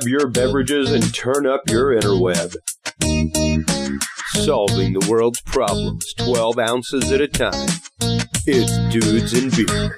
grab your beverages and turn up your interweb. Solving the world's problems 12 ounces at a time. It's Dudes and Beer.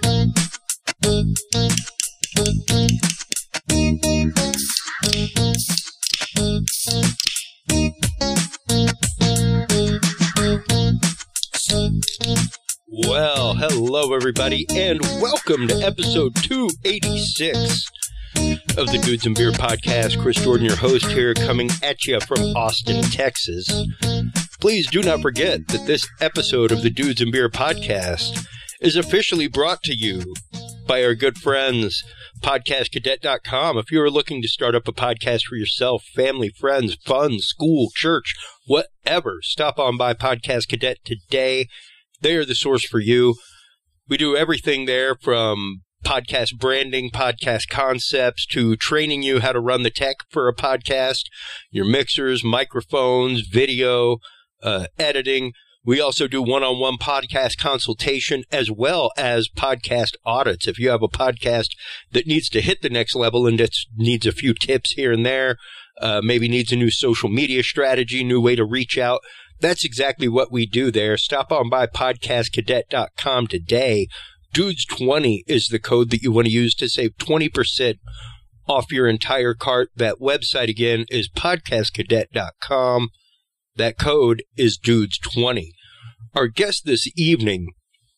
Well, hello everybody, and welcome to episode 286 of the Dudes and Beer podcast. Chris Jordan, your host here, coming at you from Austin, Texas. Please do not forget that this episode of the Dudes and Beer podcast is officially brought to you by our good friends, podcastcadet.com. If you are looking to start up a podcast for yourself, family, friends, fun, school, church, whatever, stop on by Podcast Cadet today. They are the source for you. We do everything there from podcast branding, podcast concepts, to training you how to run the tech for a podcast, your mixers, microphones, video, editing. We also do one-on-one podcast consultation as well as podcast audits. If you have a podcast that needs to hit the next level and it needs a few tips here and there, maybe needs a new social media strategy, new way to reach out, that's exactly what we do there. Stop on by podcastcadet.com today. Dudes20 is the code that you want to use to save 20% off your entire cart. That website again is podcastcadet.com. That code is Dudes20. Our guest this evening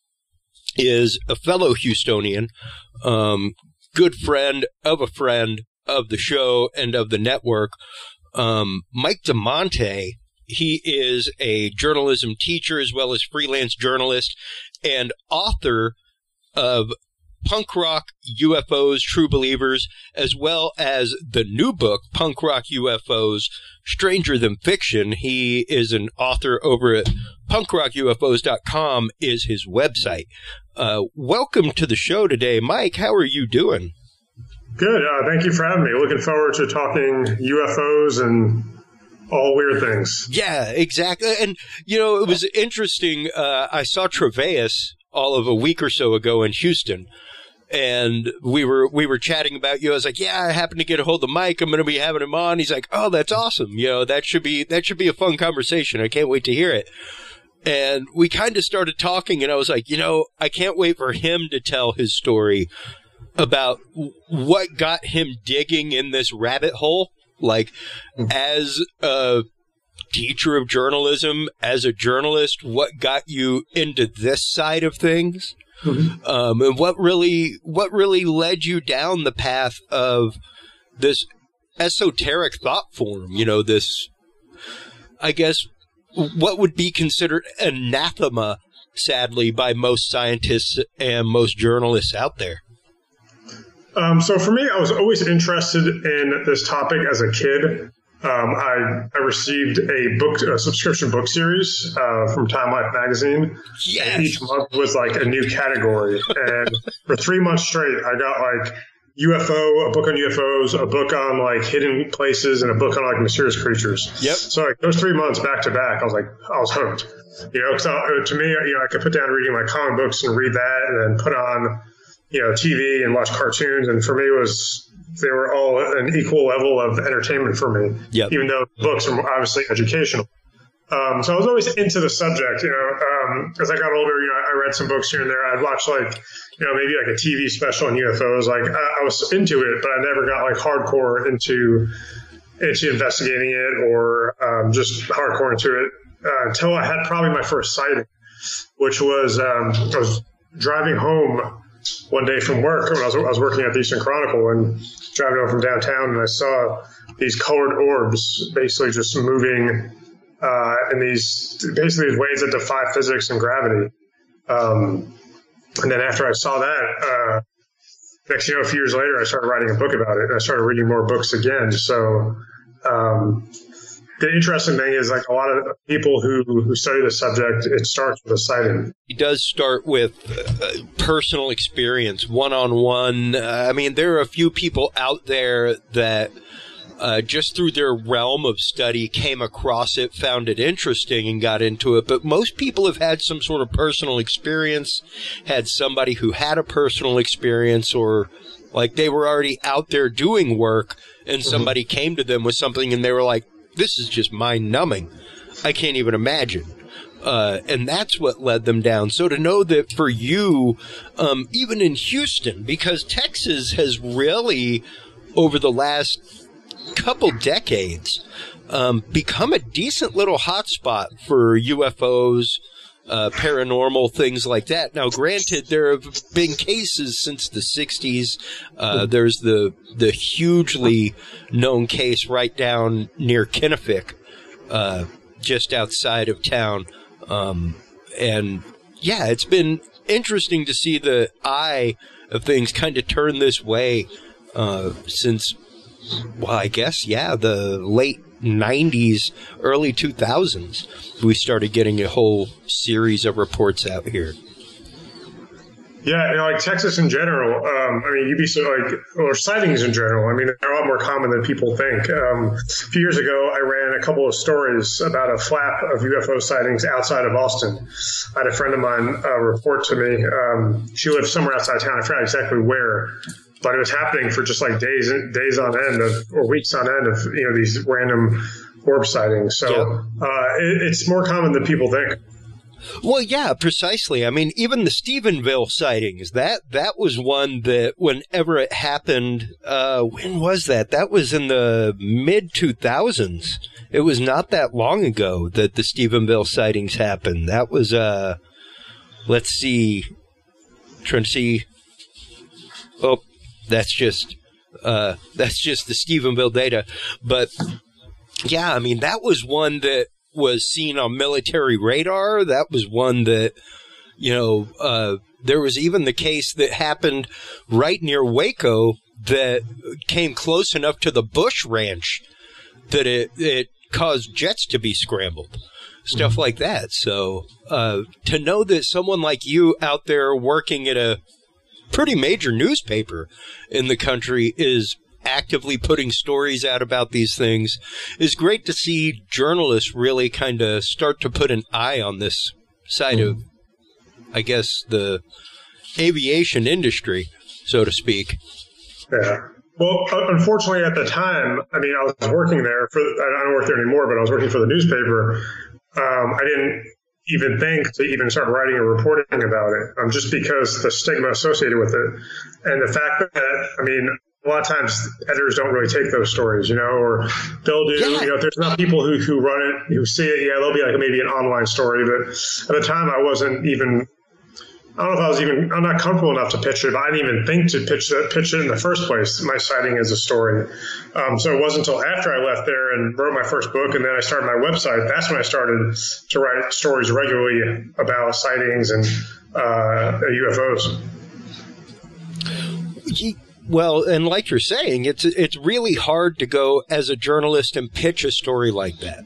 is a fellow Houstonian, good friend of the show and of the network, Mike DeMonte. He is a journalism teacher as well as freelance journalist and author of Punk Rock UFOs, True Believers, as well as the new book, Punk Rock UFOs, Stranger Than Fiction. He is an author over at punkrockufos.com is his website. Welcome to the show today. Mike, how are you doing? Good. Thank you for having me. Looking forward to talking UFOs and all weird things. Yeah, exactly. And, you know, it was interesting. I saw Travis all of a week or so ago in Houston, and we were chatting about you. I was like, yeah, I happened to get a hold of Mike. I'm going to be having him on. He's like, oh, that's awesome. You know, that should be a fun conversation. I can't wait to hear it. And we kind of started talking, and I was like, you know, I can't wait for him to tell his story about what got him digging in this rabbit hole. Like, as a teacher of journalism, as a journalist, what got you into this side of things? Mm-hmm. And what really led you down the path of this esoteric thought form? You know, this, I guess, what would be considered anathema, sadly, by most scientists and most journalists out there. So for me, I was always interested in this topic as a kid. I received a subscription book series from Time Life magazine. Yes. And each month was like a new category. And for 3 months straight, I got like UFO, a book on UFOs, a book on like hidden places, and a book on like mysterious creatures. Yep. So like those 3 months back to back, I was hooked. You know, because to me, you know, I could put down reading my comic books and read that, and then put on, you know, TV and watch cartoons. And for me, they were all an equal level of entertainment for me, yep. Even though books are obviously educational. So I was always into the subject, you know. As I got older, you know, I read some books here and there. I'd watch like, you know, maybe like a TV special on UFOs. Like I was into it, but I never got like hardcore into investigating it or just hardcore into it until I had probably my first sighting, which was I was driving home one day from work when I was working at the Eastern Chronicle and driving home from downtown, and I saw these colored orbs basically just moving in these ways that defy physics and gravity. And then after I saw that, next, you know, a few years later, I started writing a book about it, and I started reading more books again. So the interesting thing is, like, a lot of people who study the subject, it starts with a sighting. It does start with personal experience, one-on-one. I mean, there are a few people out there that just through their realm of study, came across it, found it interesting, and got into it. But most people have had some sort of personal experience, had somebody who had a personal experience, or like they were already out there doing work, and somebody came to them with something, and they were like, this is just mind-numbing. I can't even imagine. And that's what led them down. So to know that for you, even in Houston, because Texas has really, over the last couple decades, become a decent little hotspot for UFOs, paranormal, things like that. Now, granted, there have been cases since the 60s. There's the hugely known case right down near Kennefic, just outside of town. And yeah, it's been interesting to see the eye of things kind of turn this way, since, well, I guess, yeah, the late 90s, early 2000s, we started getting a whole series of reports out here. Yeah, like Texas in general, you'd be or sightings in general. I mean, they're a lot more common than people think. A few years ago, I ran a couple of stories about a flap of UFO sightings outside of Austin. I had a friend of mine report to me. She lived somewhere outside town. I forgot exactly where, but it was happening for just like days on end or weeks on end of these random orb sightings. So it's more common than people think. Well, yeah, precisely. I mean, even the Stephenville sightings, that was one that whenever it happened, when was that? That was in the mid-2000s. It was not that long ago that the Stephenville sightings happened. That was, let's see, trying to see. Oh, that's just the Stephenville data. But, yeah, I mean, that was one that was seen on military radar. That was one that, there was even the case that happened right near Waco that came close enough to the Bush Ranch that it caused jets to be scrambled, stuff like that. So to know that someone like you out there working at a pretty major newspaper in the country is actively putting stories out about these things is great to see. Journalists really kind of start to put an eye on this side of, I guess, the aviation industry, so to speak. Yeah. Well, unfortunately, at the time, I was working there I don't work there anymore, but I was working for the newspaper. I didn't even think to even start writing or reporting about it, just because the stigma associated with it. And the fact that, a lot of times editors don't really take those stories, or they'll do, if there's not people who run it, who see it, there'll be like maybe an online story. But at the time I wasn't even, I'm not comfortable enough to pitch it, but I didn't even think to pitch it in the first place, my sighting as a story. So it wasn't until after I left there and wrote my first book and then I started my website, that's when I started to write stories regularly about sightings and UFOs. Well, and like you're saying, it's really hard to go as a journalist and pitch a story like that.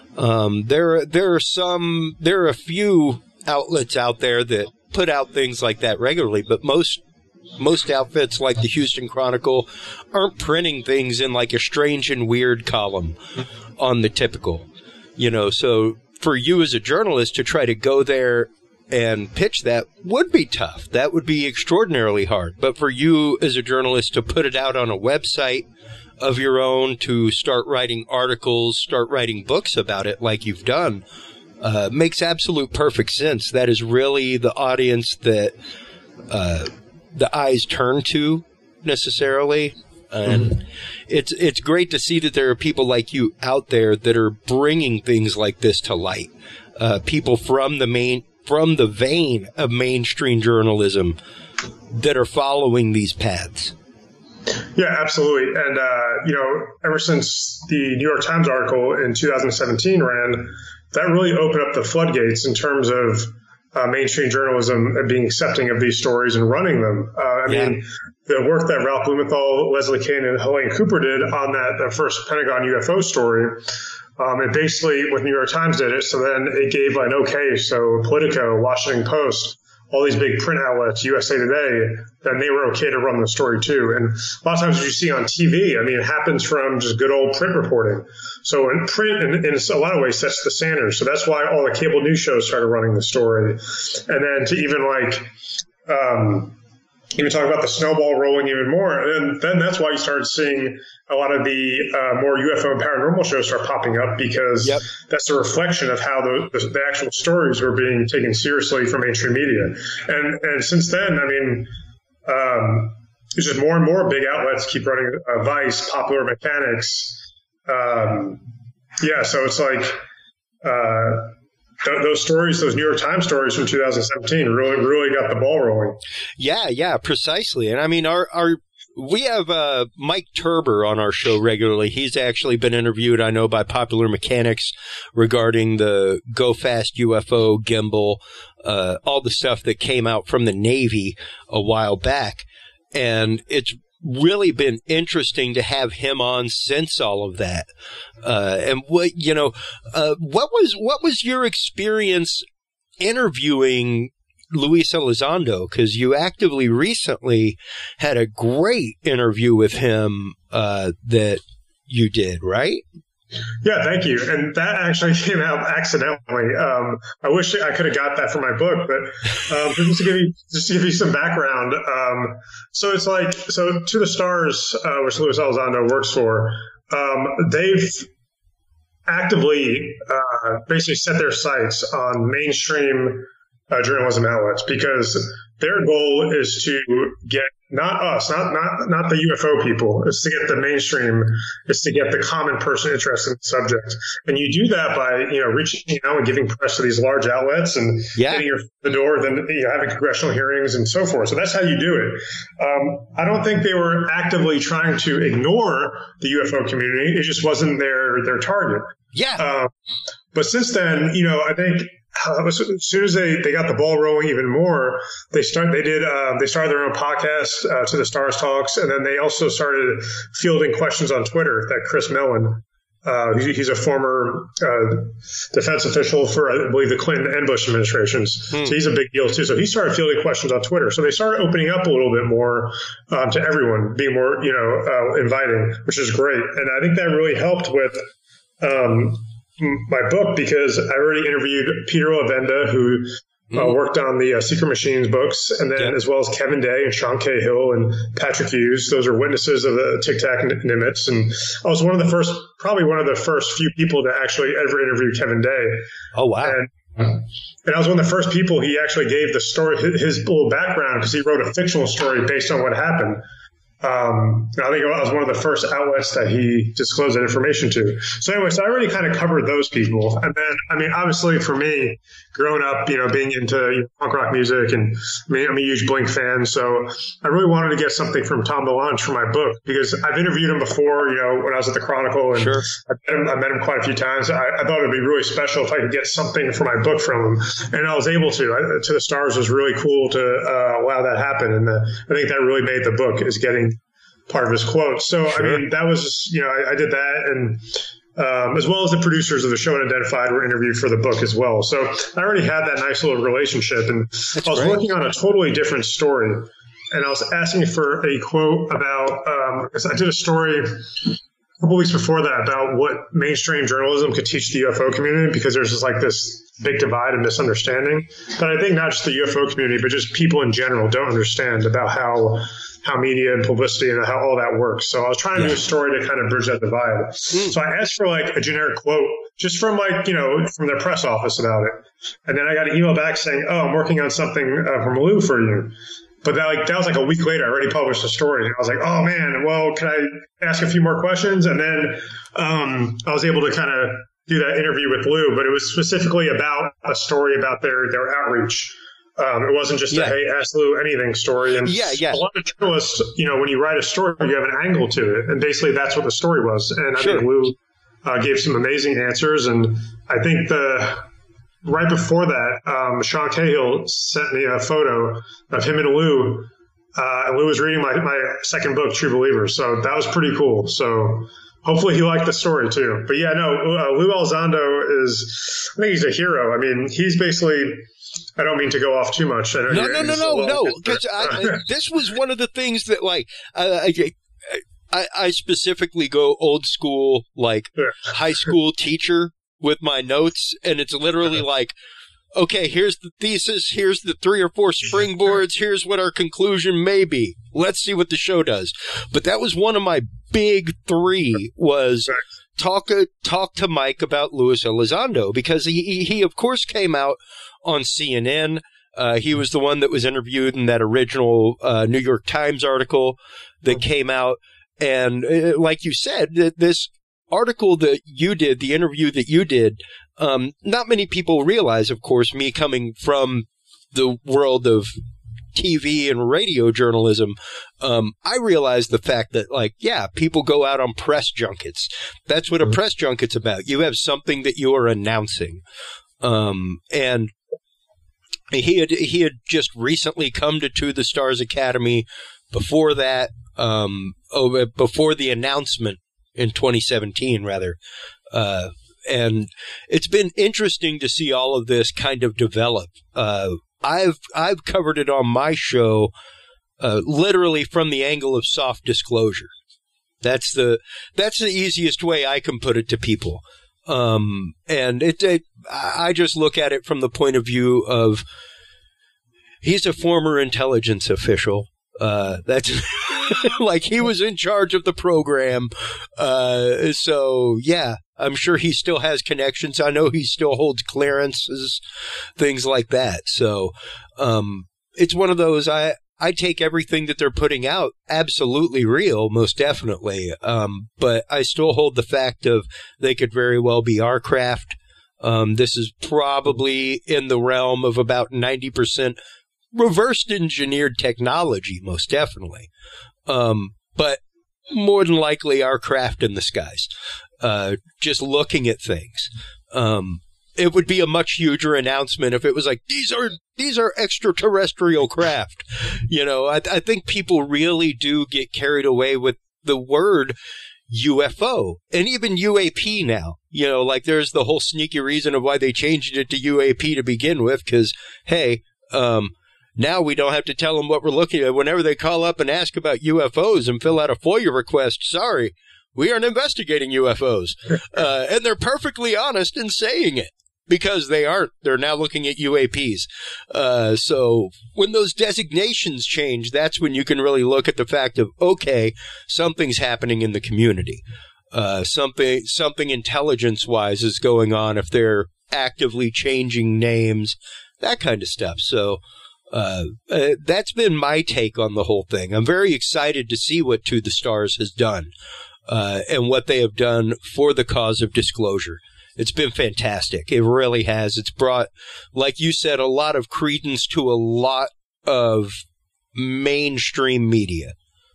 There are a few outlets out there that put out things like that regularly, but most outfits like the Houston Chronicle aren't printing things in like a strange and weird column on the typical, so for you as a journalist to try to go there and pitch that would be tough. That would be extraordinarily hard. But for you as a journalist to put it out on a website of your own, to start writing articles, start writing books about it like you've done, makes absolute perfect sense. That is really the audience that the eyes turn to necessarily. And it's great to see that there are people like you out there that are bringing things like this to light. People from the vein of mainstream journalism that are following these paths. Yeah, absolutely. And, ever since the New York Times article in 2017 ran, that really opened up the floodgates in terms of mainstream journalism and being accepting of these stories and running them. The work that Ralph Blumenthal, Leslie Kean, and Helene Cooper did on the first Pentagon UFO story, it basically, with New York Times did it, so then it gave an okay. So Politico, Washington Post, all these big print outlets, USA Today, then they were okay to run the story too. And a lot of times what you see on TV, I mean, it happens from just good old print reporting. So in print, in a lot of ways, sets the standard. So that's why all the cable news shows started running the story. And then to even even talk about the snowball rolling even more. And then that's why you started seeing a lot of the more UFO and paranormal shows start popping up, because that's a reflection of how the actual stories were being taken seriously from mainstream media. And since then, I mean, there's just more and more big outlets keep running Vice, Popular Mechanics. So it's like those stories, those New York Times stories from 2017 really got the ball rolling. Yeah, precisely. And I mean, we have Mike Turber on our show regularly. He's actually been interviewed, I know, by Popular Mechanics regarding the Go Fast UFO gimbal, all the stuff that came out from the Navy a while back. And it's really been interesting to have him on since all of that. And what was your experience interviewing Luis Elizondo? Because you actively recently had a great interview with him that you did, right? Yeah, thank you. And that actually came out accidentally. I wish I could have got that for my book, but just to give you some background. So it's like, To the Stars, which Luis Elizondo works for, they've actively basically set their sights on mainstream journalism outlets, because their goal is to get not us, not the UFO people. It's to get the mainstream. It's to get the common person interested in the subject. And you do that by reaching out and giving press to these large outlets and getting your foot in the door, then having congressional hearings and so forth. So that's how you do it. I don't think they were actively trying to ignore the UFO community. It just wasn't their target. Yeah. But since then, I think. As soon as they got the ball rolling even more, they started their own podcast, To the Stars Talks, and then they also started fielding questions on Twitter that Chris Mellon, he's a former defense official for, I believe, the Clinton and Bush administrations. So he's a big deal too. So he started fielding questions on Twitter. So they started opening up a little bit more to everyone, being more inviting, which is great. And I think that really helped with my book, because I already interviewed Peter Lavenda, who worked on the Secret Machines books, and then as well as Kevin Day and Sean Cahill and Patrick Hughes. Those are witnesses of the Tic Tac Nimitz. And I was probably one of the first few people to actually ever interview Kevin Day. Oh, wow. And I was one of the first people he actually gave the story, his little background, because he wrote a fictional story based on what happened. I think I was one of the first outlets that he disclosed that information to. So anyways, I already kind of covered those people. And then, I mean, obviously for me, growing up, being into punk rock music, and I'm a huge Blink fan. So I really wanted to get something from Tom DeLonge for my book, because I've interviewed him before, when I was at the Chronicle, and sure. I met him quite a few times. I thought it'd be really special if I could get something for my book from him. And I was able to. To the Stars was really cool to allow that happen. And I think that really made the book, is getting part of his quotes. So, sure. I mean, that was, I did that. And as well as the producers of the show Unidentified were interviewed for the book as well. So I already had that nice little relationship. And I was working on a totally different story. And I was asking for a quote about, I did a story a couple weeks before that about what mainstream journalism could teach the UFO community, because there's just like this big divide and misunderstanding that I think not just the UFO community, but just people in general don't understand about how media and publicity and how all that works. So I was trying to do a story to kind of bridge that divide. So I asked for like a generic quote just from from their press office about it. And then I got an email back saying, "Oh, I'm working on something from Lou for you." But that was like a week later. I already published the story. And I was like, "Oh man, well, can I ask a few more questions?" And then I was able to kind of do that interview with Lou, but it was specifically about a story about their outreach. It wasn't just a, hey, ask Lou anything story. And a lot of journalists, when you write a story, you have an angle to it. And basically that's what the story was. And I think Lou gave some amazing answers. And I think right before that, Sean Cahill sent me a photo of him and Lou. And Lou was reading my second book, True Believers. So that was pretty cool. So hopefully he liked the story too. But Lou Elizondo I think he's a hero. I mean, he's basically I don't mean to go off too much. No. Because this was one of the things that, like, I specifically go old school, like high school teacher with my notes, and it's literally like, okay, here's the thesis, here's the 3 or 4 springboards, here's what our conclusion may be. Let's see what the show does. But that was one of my big 3 was talk to Mike about Luis Elizondo, because he of course came out on CNN. He was the one that was interviewed in that original New York Times article that came out. And like you said, this article that you did, the interview that you did, not many people realize, of course, me coming from the world of TV and radio journalism, I realized the fact that, like, yeah, people go out on press junkets. That's what a press junket's about. You have something that you are announcing. And he had just recently come to the Stars Academy. Before that, before the announcement in 2017, rather. And it's been interesting to see all of this kind of develop. I've covered it on my show, literally from the angle of soft disclosure. That's the easiest way I can put it to people. And I just look at it from the point of view of, he's a former intelligence official. That's like, he was in charge of the program. So yeah, I'm sure he still has connections. I know he still holds clearances, things like that. So, it's one of those, I take everything that they're putting out absolutely real, most definitely. But I still hold the fact of they could very well be our craft. This is probably in the realm of about 90% reversed engineered technology, most definitely. But more than likely our craft in the skies. Just looking at things. It would be a much huger announcement if it was like, these are extraterrestrial craft. You know, I think people really do get carried away with the word UFO and even UAP now. You know, like, there's the whole sneaky reason of why they changed it to UAP to begin with, because, hey, now we don't have to tell them what we're looking at. Whenever they call up and ask about UFOs and fill out a FOIA request, sorry, we aren't investigating UFOs. And they're perfectly honest in saying it, because they aren't. They're now looking at UAPs. So when those designations change, that's when you can really look at the fact of, okay, something's happening in the community. Something intelligence-wise is going on if they're actively changing names, that kind of stuff. So that's been my take on the whole thing. I'm very excited to see what To the Stars has done, and what they have done for the cause of disclosure. It's been fantastic. It really has. It's brought, like you said, a lot of credence to a lot of mainstream media.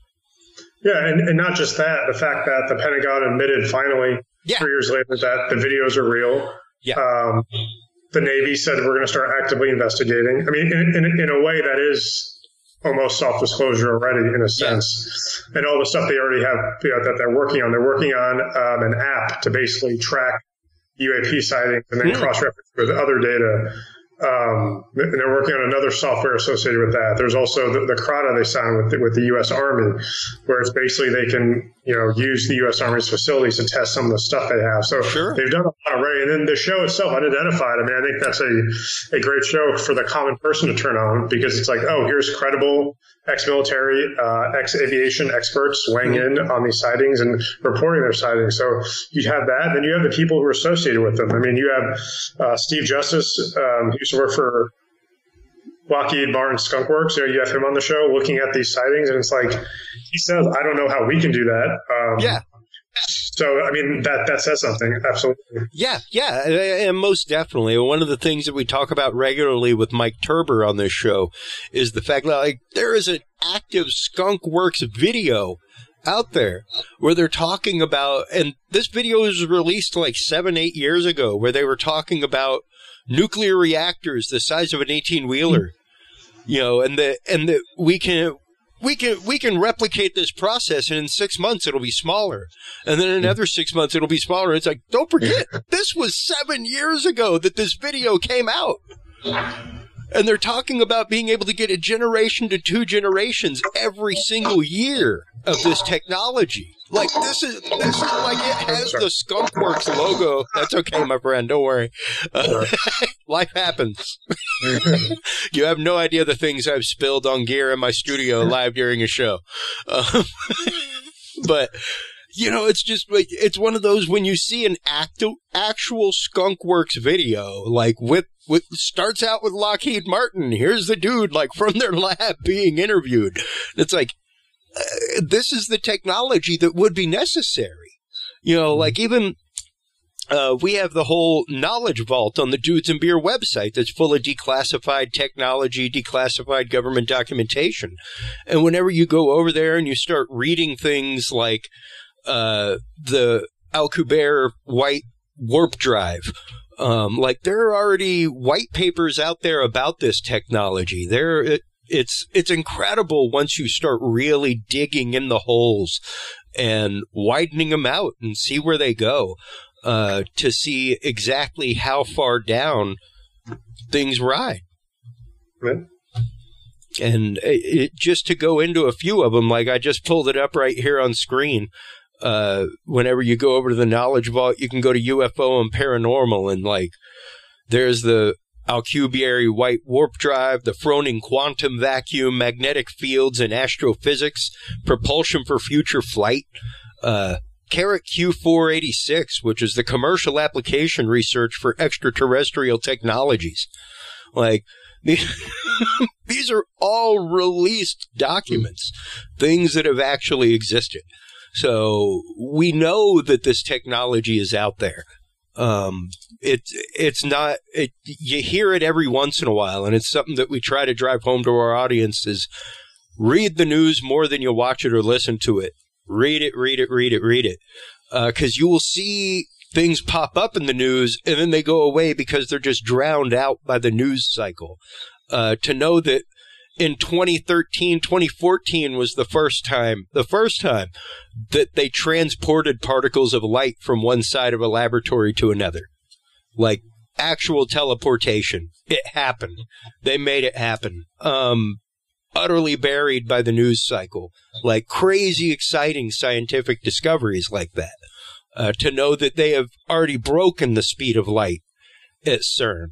Yeah, and not just that, the fact that the Pentagon admitted finally 3 years later that the videos are real. Yeah. The Navy said we're going to start actively investigating. I mean, in a way that is almost self-disclosure already, in a sense. And all the stuff they already have, that they're working on. They're working on an app to basically track UAP sightings and then cross-reference with other data. And they're working on another software associated with that. There's also the CRADA they signed with the U.S. Army, where it's basically they can, use the U.S. Army's facilities to test some of the stuff they have. So they've done a lot already. And then the show itself, unidentified. I mean, I think that's a great show for the common person to turn on, because it's like, oh, here's credible ex-military, ex-aviation experts weighing in on these sightings and reporting their sightings. So you have that. Then you have the people who are associated with them. I mean, you have Steve Justice, who used to work for Lockheed Martin Skunk Works. You have him on the show looking at these sightings, and it's like, he says, I don't know how we can do that. So, I mean, that says something. Absolutely. Yeah, and most definitely. One of the things that we talk about regularly with Mike Turber on this show is the fact that, like, there is an active Skunk Works video out there where they're talking about, and this video was released like 7-8 years ago, where they were talking about nuclear reactors the size of an 18-wheeler, and we can replicate this process, and in 6 months it'll be smaller, and then in another 6 months it'll be smaller. It's like, don't forget, this was 7 years ago that this video came out. And they're talking about being able to get a generation to 2 generations every single year of this technology. Like, this is like, it has the Skunkworks logo. That's okay, my friend. Don't worry. Life happens. You have no idea the things I've spilled on gear in my studio live during a show. But, you know, it's just like, it's one of those when you see an actual Skunkworks video, like with starts out with Lockheed Martin. Here's the dude, like, from their lab being interviewed. It's like, this is the technology that would be necessary. You know, like, even we have the whole knowledge vault on the Dudes and Beer website that's full of declassified technology, declassified government documentation. And whenever you go over there and you start reading things like the Alcubierre white warp drive, like, there are already white papers out there about this technology. It's incredible once you start really digging in the holes and widening them out and see where they go, to see exactly how far down things ride. Right. And just to go into a few of them, like, I just pulled it up right here on screen. Whenever you go over to the Knowledge Vault, you can go to UFO and Paranormal, and, like, there's the Alcubierre white warp drive, the Froning quantum vacuum, magnetic fields and astrophysics, propulsion for future flight, Carrot Q486, which is the commercial application research for extraterrestrial technologies. Like, these are all released documents, things that have actually existed. So we know that this technology is out there. It's not, you hear it every once in a while, and it's something that we try to drive home to our audience is read the news more than you watch it or listen to it. Read it. 'Cause you will see things pop up in the news and then they go away because they're just drowned out by the news cycle. To know that in 2013, 2014 was the first time that they transported particles of light from one side of a laboratory to another. Like, actual teleportation. It happened. They made it happen. Utterly buried by the news cycle. Like, crazy, exciting scientific discoveries like that. To know that they have already broken the speed of light at CERN.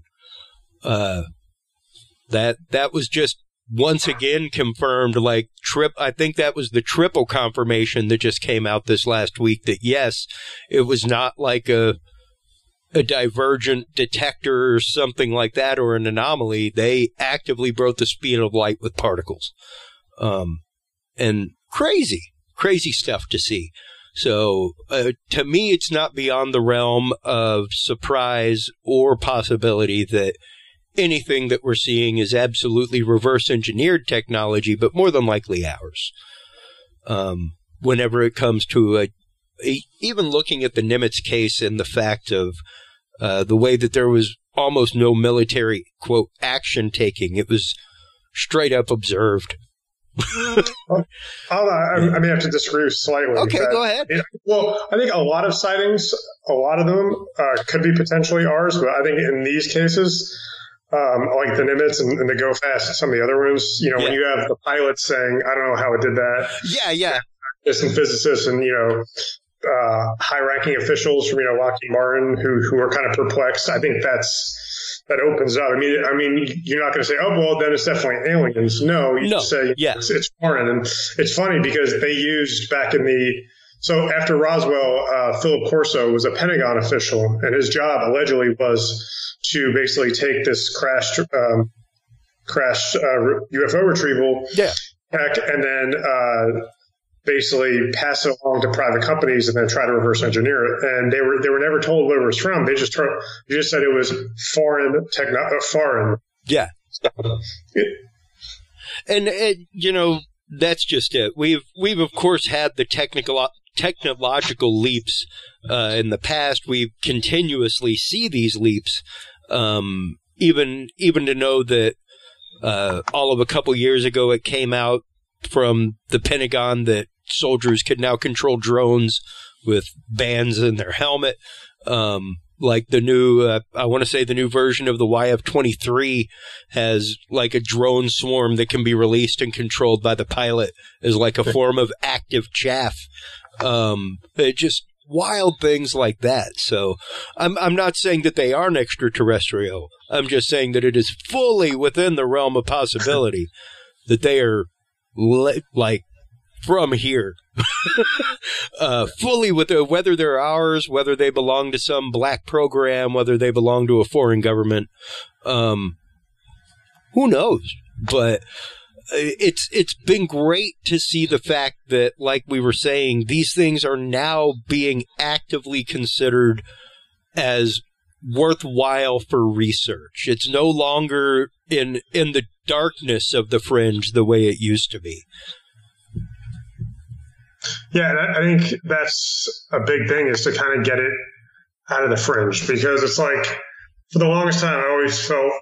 That was just once again confirmed, like, I think that was the triple confirmation that just came out this last week, that yes, it was not like a divergent detector or something like that, or an anomaly. They actively broke the speed of light with particles. And crazy stuff to see. So, to me, it's not beyond the realm of surprise or possibility that anything that we're seeing is absolutely reverse engineered technology, but more than likely ours. Whenever it comes to even looking at the Nimitz case and the fact of the way that there was almost no military, quote, action taking, it was straight up observed. I may have to disagree slightly. Okay, go ahead. Well, I think a lot of sightings, a lot of them could be potentially ours, but I think in these cases, like the Nimitz and the Go Fast and some of the other ones, you know, when you have the pilots saying, I don't know how it did that. Yeah. There's some physicists and, you know, high-ranking officials from, you know, Lockheed Martin who are kind of perplexed. I think that opens up. I mean, you're not going to say, oh, well, then it's definitely aliens. No, you just say it's foreign. And it's funny because they used back in so after Roswell, Philip Corso was a Pentagon official, and his job allegedly was to basically take this crashed UFO retrieval tech and then basically pass it along to private companies and then try to reverse engineer it. And they were never told where it was from. They just said it was foreign. Yeah. And you know, that's just it. We've of course had the technological leaps in the past. We continuously see these leaps. Even to know that all of a couple years ago it came out from the Pentagon that soldiers could now control drones with bands in their helmet. Like the new, I want to say the new version of the YF-23 has like a drone swarm that can be released and controlled by the pilot as like a form of active chaff. It just wild things like that. So I'm not saying that they aren't extraterrestrial. I'm just saying that it is fully within the realm of possibility that they are like from here. Fully with whether they're ours, whether they belong to some black program, whether they belong to a foreign government, who knows? But it's been great to see the fact that, like we were saying, these things are now being actively considered as worthwhile for research. It's no longer in the darkness of the fringe the way it used to be. Yeah, and I think that's a big thing, is to kind of get it out of the fringe, because it's like, for the longest time, I always felt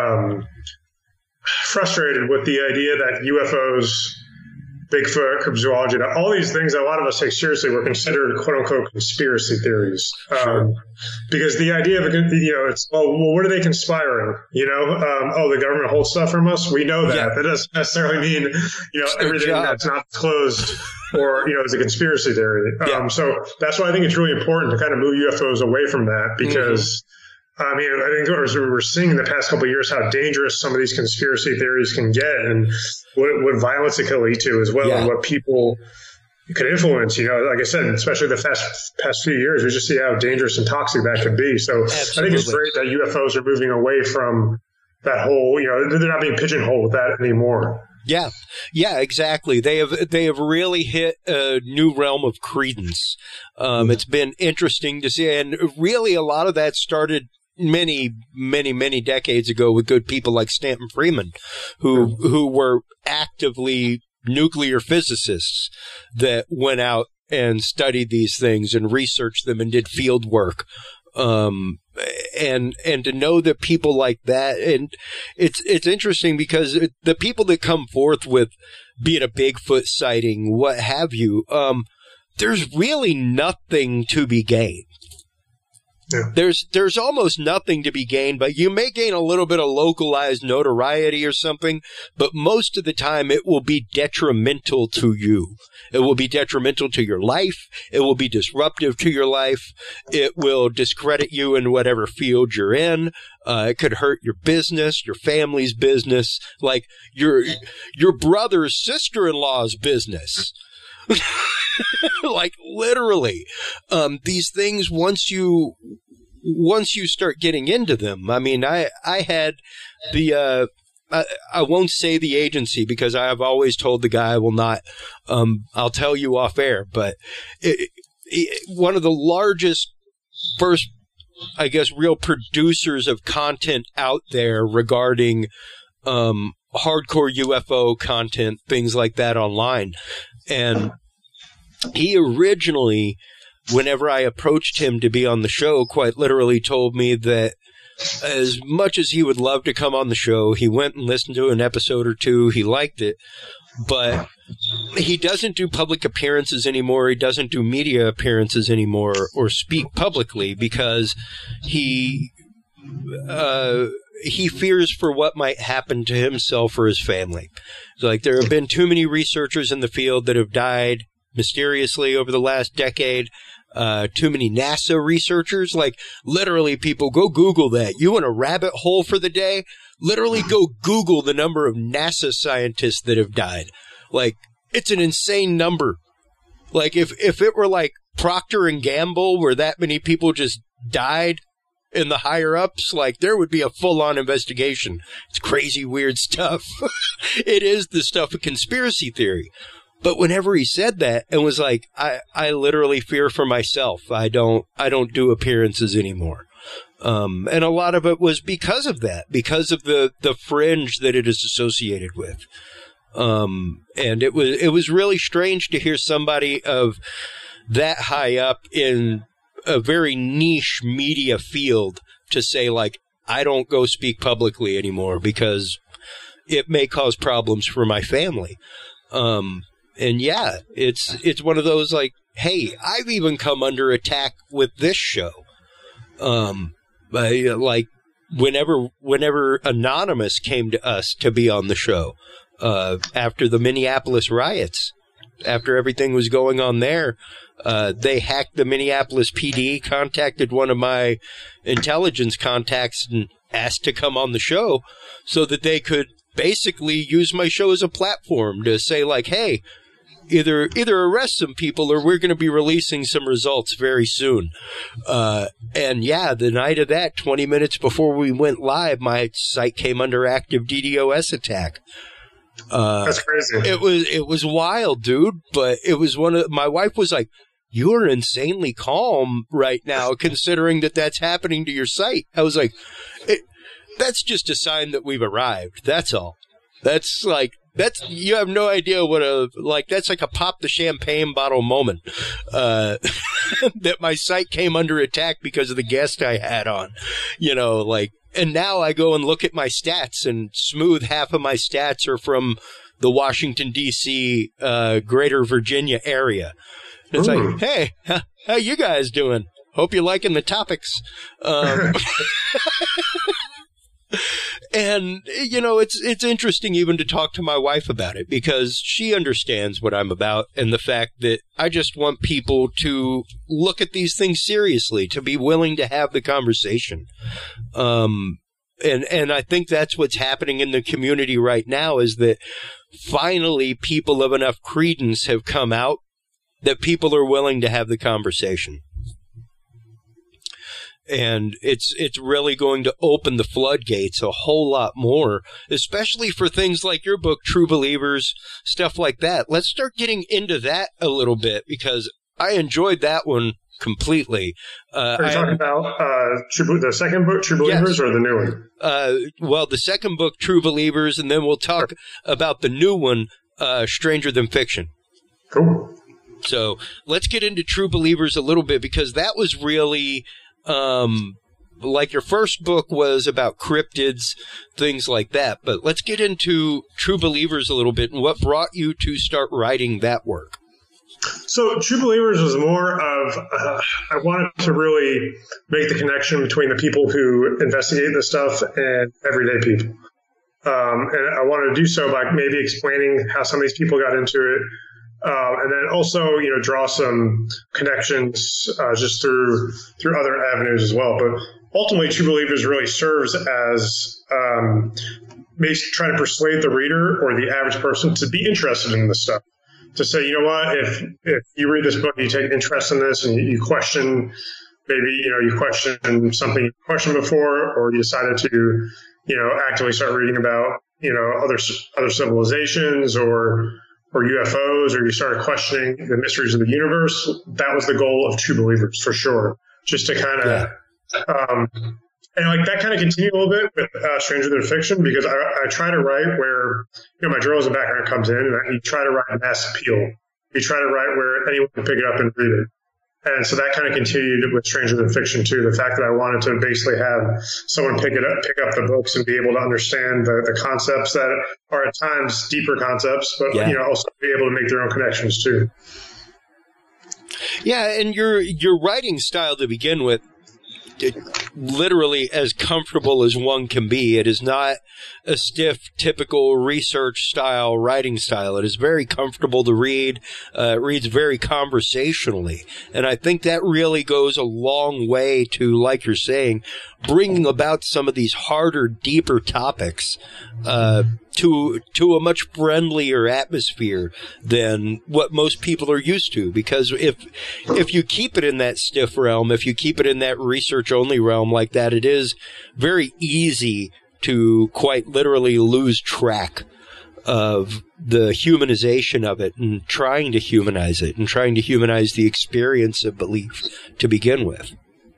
frustrated with the idea that UFOs, Bigfoot, cryptozoology, all these things that a lot of us take seriously were considered "quote unquote" conspiracy theories. Because the idea of, it's, well, what are they conspiring? The government holds stuff from us. We know that. Yeah. That doesn't necessarily mean, everything that's not disclosed or, is a conspiracy theory. Yeah. So that's why I think it's really important to kind of move UFOs away from that, because I think as we were seeing in the past couple of years how dangerous some of these conspiracy theories can get, and what violence it can lead to as well, and what people can influence. Like I said, especially the past few years, we just see how dangerous and toxic that could be. So absolutely. I think it's great that UFOs are moving away from that whole, they're not being pigeonholed with that anymore. Yeah, exactly. They have really hit a new realm of credence. It's been interesting to see, and really a lot of that started many, many, many decades ago with good people like Stanton Friedman, who were actively nuclear physicists that went out and studied these things and researched them and did field work. And to know that people like that, and it's interesting because the people that come forth with being a Bigfoot sighting, what have you, there's really nothing to be gained. Yeah. There's almost nothing to be gained, but you may gain a little bit of localized notoriety or something, but most of the time it will be detrimental to you. It will be detrimental to your life. It will be disruptive to your life. It will discredit you in whatever field you're in. It could hurt your business, your family's business, like your brother's sister-in-law's business. Like literally, these things, once you start getting into them, I had the, I won't say the agency because I have always told the guy I will not, I'll tell you off air, but one of the largest first, I guess, real producers of content out there regarding, hardcore UFO content, things like that online. And he originally, whenever I approached him to be on the show, quite literally told me that as much as he would love to come on the show, he went and listened to an episode or two. He liked it, but he doesn't do public appearances anymore. He doesn't do media appearances anymore or speak publicly because he fears for what might happen to himself or his family. So, like, there have been too many researchers in the field that have died mysteriously over the last decade. Too many NASA researchers. Like, literally, people, go Google that. You want a rabbit hole for the day? Literally go Google the number of NASA scientists that have died. Like, it's an insane number. Like, if it were like Procter & Gamble, where that many people just died in the higher ups, like, there would be a full-on investigation. It's crazy, weird stuff. It is the stuff of conspiracy theory. But whenever he said that, it was like, I literally fear for myself. I don't do appearances anymore. And a lot of it was because of that, because of the fringe that it is associated with. And it was really strange to hear somebody of that high up in a very niche media field to say, like, I don't go speak publicly anymore because it may cause problems for my family. And yeah, it's one of those, like, hey, I've even come under attack with this show. Like whenever Anonymous came to us to be on the show, after the Minneapolis riots, after everything was going on there, they hacked the Minneapolis PD, contacted one of my intelligence contacts and asked to come on the show so that they could basically use my show as a platform to say, like, hey, either arrest some people or we're going to be releasing some results very soon. And yeah, the night of that, 20 minutes before we went live, my site came under active DDoS attack. That's crazy. It was wild, dude. But it was my wife was like, "You're insanely calm right now, considering that's happening to your site." I was like, "That's just a sign that we've arrived. That's all. You have no idea that's like a pop the champagne bottle moment, that my site came under attack because of the guest I had on, and now I go and look at my stats, and smooth half of my stats are from the Washington, D.C., Greater Virginia area. And it's like, hey, how you guys doing? Hope you're liking the topics. And, it's interesting even to talk to my wife about it, because she understands what I'm about and the fact that I just want people to look at these things seriously, to be willing to have the conversation. And I think that's what's happening in the community right now, is that finally people of enough credence have come out that people are willing to have the conversation. And it's really going to open the floodgates a whole lot more, especially for things like your book, True Believers, stuff like that. Let's start getting into that a little bit, because I enjoyed that one completely. Are you talking about the second book, True Believers, yes, or the new one? Well, the second book, True Believers, and then we'll talk about the new one, Stranger Than Fiction. Cool. So let's get into True Believers a little bit, because that was really... like your first book was about cryptids, things like that. But let's get into True Believers a little bit, and what brought you to start writing that work. So True Believers was more of, I wanted to really make the connection between the people who investigate this stuff and everyday people. And I wanted to do so by maybe explaining how some of these people got into it. And then also, draw some connections just through other avenues as well. But ultimately, True Believers really serves as maybe trying to persuade the reader or the average person to be interested in this stuff. To say, you know what, if you read this book, you take interest in this, and you question, maybe you question something you questioned before, or you decided to actively start reading about other civilizations or UFOs, or you started questioning the mysteries of the universe. That was the goal of True Believers, for sure. Just to kind of, and that kind of continued a little bit with Stranger Than Fiction, because I try to write where, my journalism background comes in, and you try to write a mass appeal. You try to write where anyone can pick it up and read it. And so that kind of continued with Stranger Than Fiction too. The fact that I wanted to basically have someone pick up the books and be able to understand the concepts that are at times deeper concepts, but also be able to make their own connections too. Yeah, and your writing style to begin with, literally as comfortable as one can be. It is not a stiff, typical research style, writing style. It is very comfortable to read. It reads very conversationally. And I think that really goes a long way to, like you're saying, bringing about some of these harder, deeper topics to a much friendlier atmosphere than what most people are used to. Because if you keep it in that stiff realm, if you keep it in that research-only realm like that, it is very easy to quite literally lose track of the humanization of it and trying to humanize it and trying to humanize the experience of belief to begin with.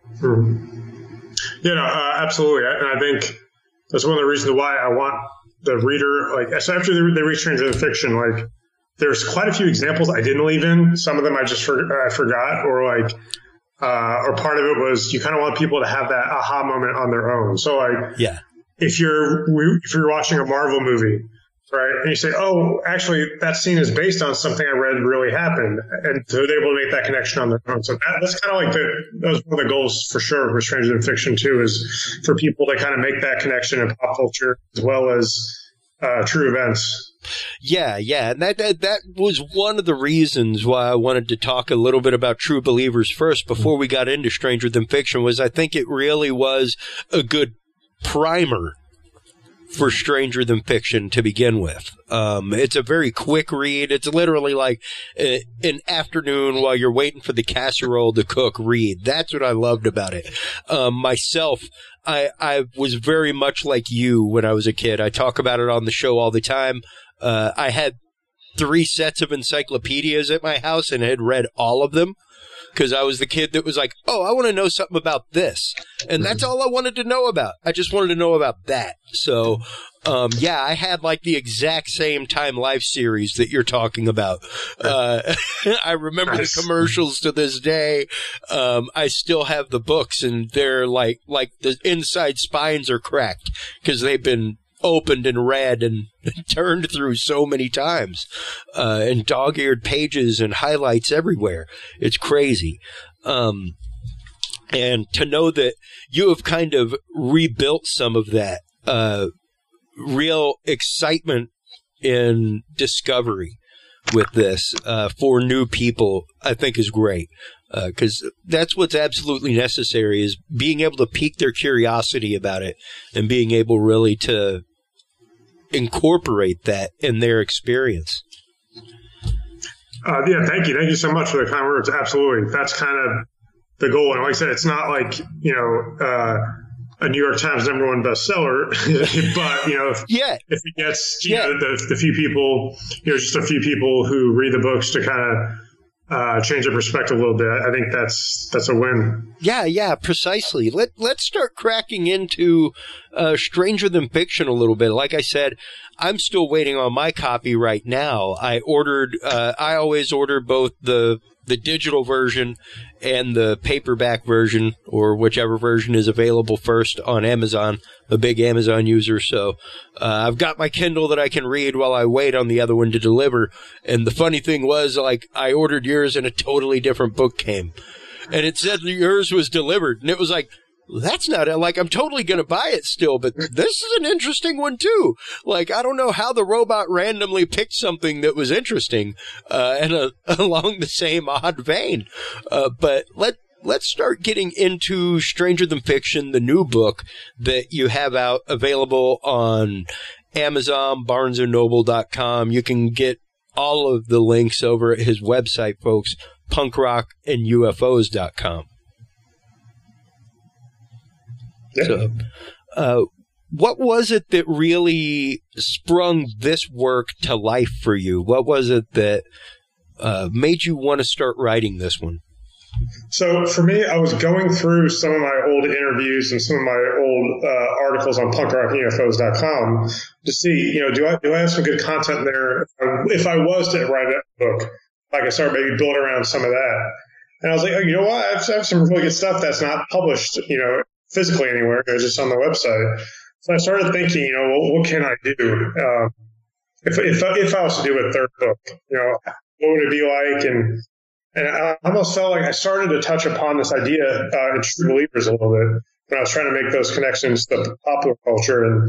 Absolutely. And I think that's one of the reasons why I want the reader, so after they read Stranger Than Fiction, there's quite a few examples I didn't leave in. Some of them I just forgot, or part of it was you kind of want people to have that aha moment on their own. So if you're watching a Marvel movie, right? And you say, oh, actually, that scene is based on something I read really happened. And so they're able to make that connection on their own. So that's kind of like that was one of the goals for sure for Stranger Than Fiction, too, is for people to kind of make that connection in pop culture as well as true events. Yeah. And that was one of the reasons why I wanted to talk a little bit about True Believers first before we got into Stranger Than Fiction, was I think it really was a good primer for Stranger Than Fiction to begin with. It's a very quick read. It's literally like an afternoon while you're waiting for the casserole to cook read. That's what I loved about it. Myself, I was very much like you when I was a kid. I talk about it on the show all the time. I had 3 sets of encyclopedias at my house and had read all of them, because I was the kid that was like, oh, I want to know something about this. And that's all I wanted to know about. I just wanted to know about that. So, I had like the exact same Time Life series that you're talking about. I remember the commercials to this day. I still have the books, and they're like the inside spines are cracked because they've been opened and read and turned through so many times, and dog-eared pages and highlights everywhere. It's crazy. And to know that you have kind of rebuilt some of that real excitement in discovery with this for new people, I think is great. Because that's what's absolutely necessary, is being able to pique their curiosity about it and being able really to incorporate that in their experience. Thank you. Thank you so much for the kind words. Absolutely. That's kind of the goal. And like I said, it's not like, a New York Times #1 bestseller, but, if it gets, the few people, just a few people who read the books to kind of change their perspective a little bit, I think that's a win. Yeah, precisely. Let's start cracking into Stranger Than Fiction a little bit. Like I said, I'm still waiting on my copy right now. I always order both the digital version and the paperback version, or whichever version is available first on Amazon. A big Amazon user, so I've got my Kindle that I can read while I wait on the other one to deliver. And the funny thing was, like, I ordered yours and a totally different book came, and it said yours was delivered, and it was like, that's not it. Like, I'm totally going to buy it still, but this is an interesting one too. Like, I don't know how the robot randomly picked something that was interesting, and along the same odd vein. But let's start getting into Stranger Than Fiction, the new book that you have out available on Amazon, BarnesandNoble.com. You can get all of the links over at his website, folks, punkrockandufos.com. Yeah. So, what was it that really sprung this work to life for you? What was it that made you want to start writing this one? So for me, I was going through some of my old interviews and some of my old articles on punkrockandufos.com to see, do I have some good content there? If I was to write a book, I could start maybe building around some of that. And I was like, oh, you know what? I have some really good stuff that's not published, physically anywhere, just on the website. So I started thinking, what can I do? If I was to do a third book, what would it be like? And I almost felt like I started to touch upon this idea in True Believers a little bit when I was trying to make those connections to popular culture. And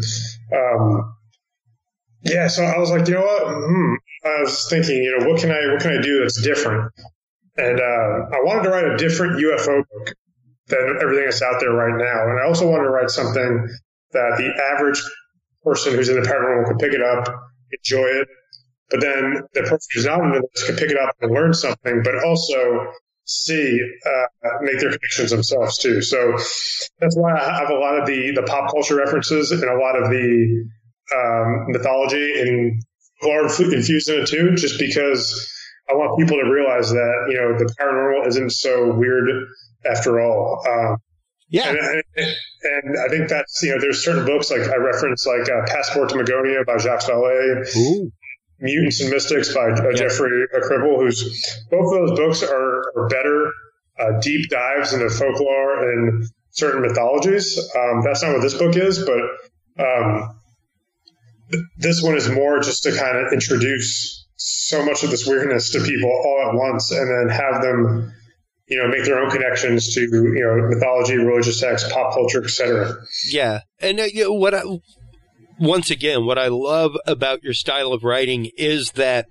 so I was like, you know what? I was thinking, what can I do that's different? And I wanted to write a different UFO book than everything that's out there right now. And I also wanted to write something that the average person who's in the paranormal could pick it up, enjoy it, but then the person who's not into this could pick it up and learn something, but also make their connections themselves too. So that's why I have a lot of the pop culture references and a lot of the mythology and folklore infused in it too, just because I want people to realize that, the paranormal isn't so weird after all. And I think that's, there's certain books, like I reference, like Passport to Magonia by Jacques Vallée, Mutants and Mystics by Jeffrey Kripal, who's both of those books are better deep dives into folklore and certain mythologies. That's not what this book is, but this one is more just to kind of introduce so much of this weirdness to people all at once, and then have them, make their own connections to, mythology, religious texts, pop culture, etc. Yeah. And once again, what I love about your style of writing is that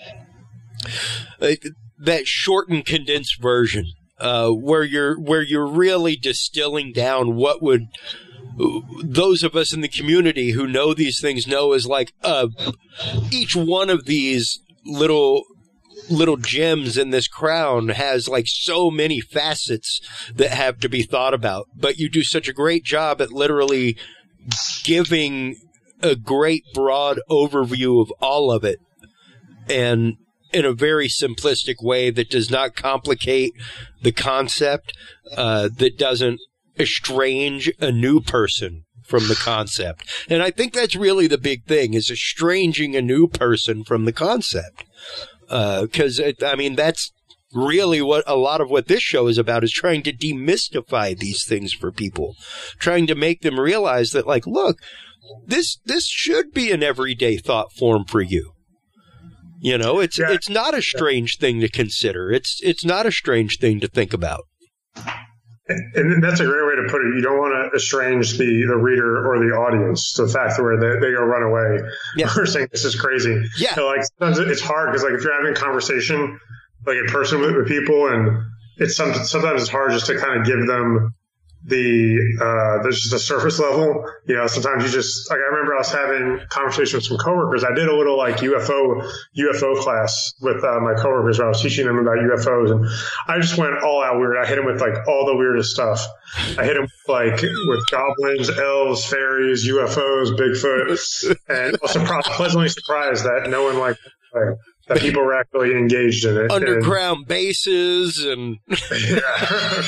short and condensed version, where you're really distilling down what would those of us in the community who know these things know is like each one of these little gems in this crown has like so many facets that have to be thought about. But you do such a great job at literally giving a great broad overview of all of it, and in a very simplistic way that does not complicate the concept, that doesn't estrange a new person from the concept. And I think that's really the big thing, is estranging a new person from the concept. Because, that's really what a lot of what this show is about, is trying to demystify these things for people, trying to make them realize that, like, look, this should be an everyday thought form for you. It's not a strange thing to consider. It's not a strange thing to think about. And that's a great way to put it. You don't want to estrange the reader or the audience to the fact where they go run away. Yeah. Or saying this is crazy. Yeah. Sometimes it's hard because if you're having a conversation in person with people, and sometimes it's hard just to kind of give them there's just a surface level. Sometimes you just, I remember I was having conversations with some coworkers. I did a little UFO class with my coworkers where I was teaching them about UFOs, and I just went all out weird. I hit them with all the weirdest stuff. I hit them with goblins, elves, fairies, UFOs, Bigfoot, and also pleasantly surprised that no one that people were actually engaged in it. Underground bases and yeah.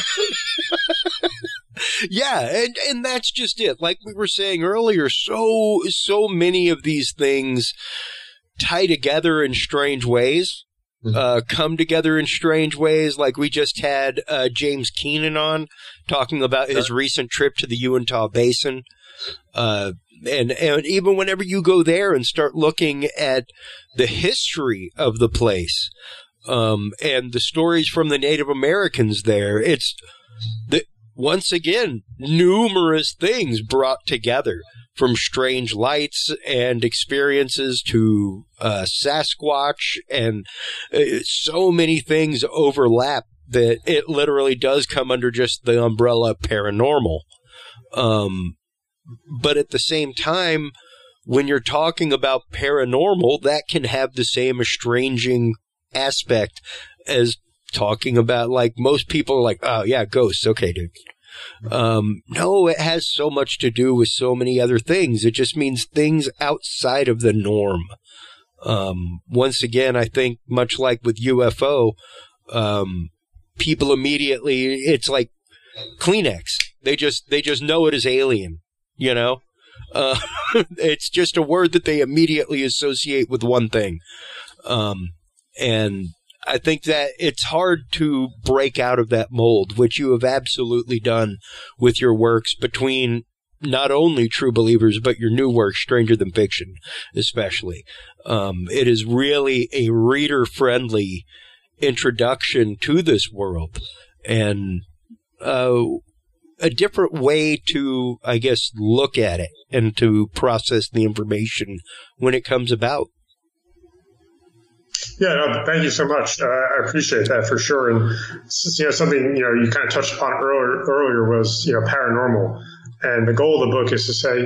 Yeah, and that's just it. Like we were saying earlier, so many of these things tie together in strange ways, come together in strange ways. Like we just had James Keenan on talking about his recent trip to the Uintah Basin. And even whenever you go there and start looking at the history of the place, and the stories from the Native Americans there, it's once again, numerous things brought together, from strange lights and experiences to Sasquatch, and so many things overlap that it literally does come under just the umbrella paranormal. But at the same time, when you're talking about paranormal, that can have the same estranging aspect as talking about, most people are like, oh yeah, ghosts. Okay, dude. No, it has so much to do with so many other things. It just means things outside of the norm. Once again, I think much like with UFO, people immediately, it's like Kleenex. They just know it is alien, it's just a word that they immediately associate with one thing. And I think that it's hard to break out of that mold, which you have absolutely done with your works, between not only True Believers, but your new work, Stranger Than Fiction, especially. It is really a reader-friendly introduction to this world, and a different way to, I guess, look at it and to process the information when it comes about. Yeah, no, thank you so much. I appreciate that for sure. And something you kind of touched upon earlier was paranormal, and the goal of the book is to say,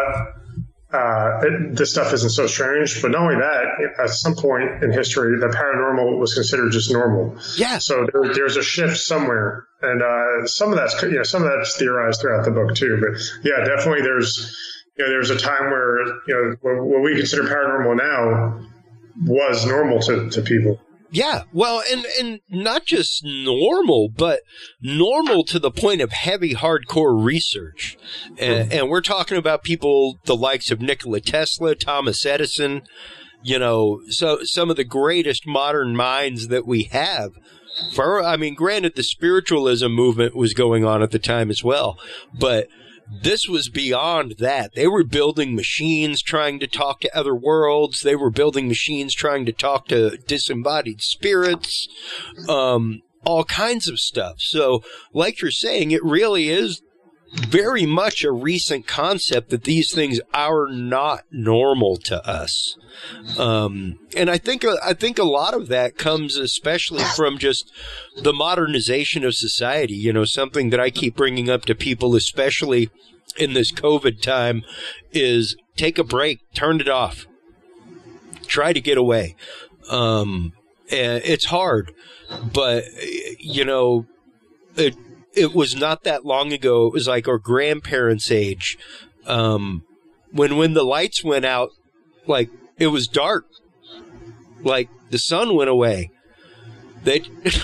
this stuff isn't so strange. But not only that, at some point in history, the paranormal was considered just normal. Yeah. So there's a shift somewhere, and some of that's theorized throughout the book too. But yeah, definitely there's a time where what we consider paranormal now was normal to people. Yeah, well, and not just normal, but normal to the point of heavy, hardcore research. And we're talking about people the likes of Nikola Tesla, Thomas Edison, so some of the greatest modern minds that we have. Granted, the spiritualism movement was going on at the time as well, but This was beyond that. They were building machines trying to talk to other worlds. They were building machines trying to talk to disembodied spirits, all kinds of stuff. So, like you're saying, it really is very much a recent concept that these things are not normal to us. And I think a lot of that comes especially from just the modernization of society. You know, something that I keep bringing up to people, especially in this COVID time, is take a break, turn it off, try to get away. And it's hard, but you know, it was not that long ago. It was like our grandparents' age. When the lights went out, like, it was dark. Like, the sun went away. They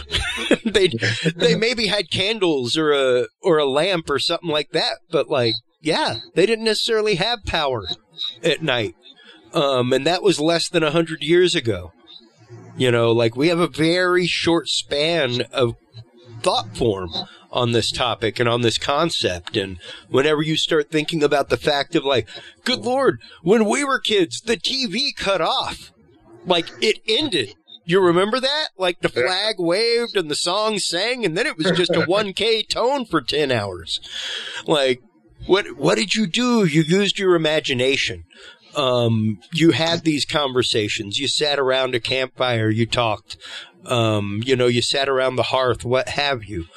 maybe had candles or a lamp or something like that, but like, yeah, they didn't necessarily have power at night. And that was less than 100 years ago. You know, like, we have a very short span of thought form on this topic and on this concept. And whenever you start thinking about the fact of like, good Lord, when we were kids, the TV cut off. Like, it ended. You remember that? Like, the flag waved and the song sang, and then it was just a 1K tone for 10 hours. Like, what did you do? You used your imagination. You had these conversations. You sat around a campfire. You talked. You know, you sat around the hearth, what have you.